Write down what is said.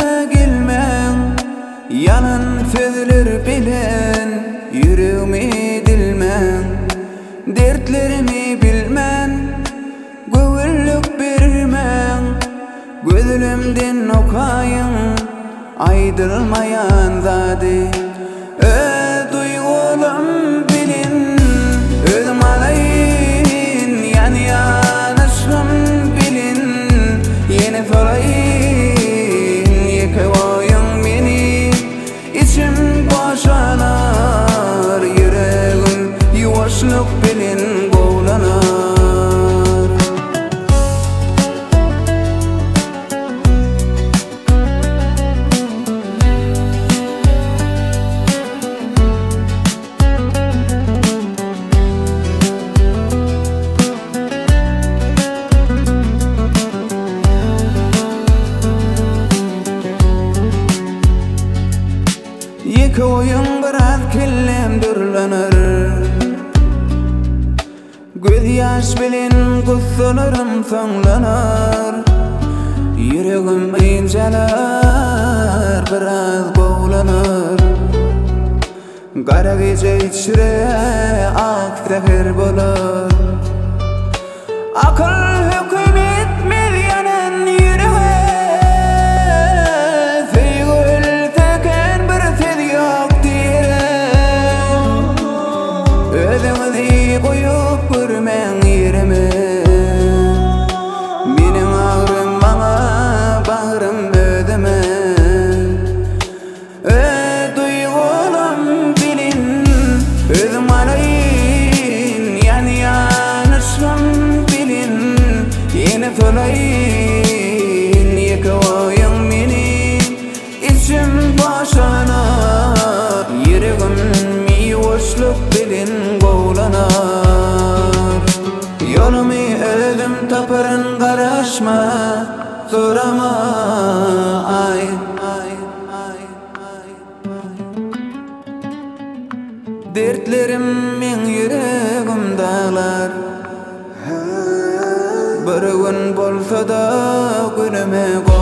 gelmen, yanan sözler bilen yüreğimi dilmen, dertlerimi bilmen, göwüllük bermen, gözlerimden okayın aydılmayan zady. Duygularım bilin, özüm alayın, yanışım bilin, yeni sorayın, yıkayın beni, içim boşanar, yüreğim yuvaşlık bilin boğlanar. Yıkayın biraz kellem dürlenir, göz yaş bilin gussalarım sonlanar, yüreğim inceler biraz boğlanır. Kara gece içre ak zehir bolar, akıl hüküm etmez yanan yüreğe, sevgül teken bir söz yok diye. Özüňizi koyup görmeň yerime, meniň ağrym maňa bahrym özüme. Duygularım bilin, özüm alayın, yanışım bilin, yeni solayın, yıkayın beni, içim boşanar, yüreğim yuvaşlık bilin boğlanar. Yolumu özüm taparın, karışma, sorama, ay. Dertlerim men yüreğim dağlar, bir gün bolsa da günüme